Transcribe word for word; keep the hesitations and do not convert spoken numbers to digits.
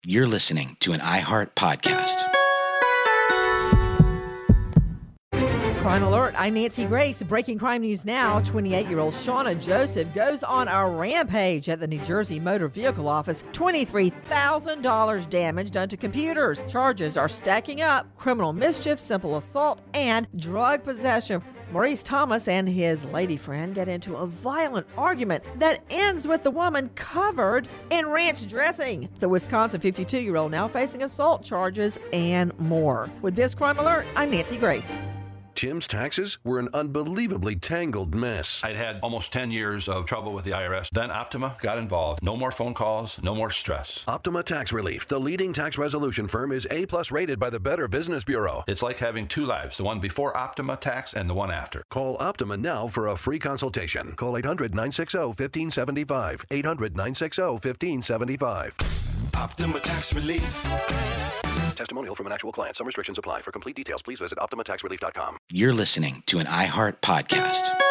You're listening to an iHeart podcast. Crime Alert, I'm Nancy Grace. Breaking crime news now. twenty-eight-year-old Shauna Joseph goes on a rampage at the New Jersey Motor Vehicle Office. twenty-three thousand dollars damage done to computers. Charges are stacking up: criminal mischief, simple assault, and drug possession. Maurice Thomas and his lady friend get into a violent argument that ends with the woman covered in ranch dressing. The Wisconsin fifty-two-year-old now facing assault charges and more. With this Crime Alert, I'm Nancy Grace. Tim's taxes were an unbelievably tangled mess. I'd had almost ten years of trouble with the I R S. Then Optima got involved. No more phone calls, no more stress. Optima Tax Relief, the leading tax resolution firm, is A-plus rated by the Better Business Bureau. It's like having two lives, the one before Optima Tax and the one after. Call Optima now for a free consultation. Call eight hundred, nine six zero, one five seven five. eight hundred, nine six zero, one five seven five. Optima Tax Relief. Testimonial from an actual client. Some restrictions apply. For complete details, please visit optima tax relief dot com. You're listening to an iHeart podcast.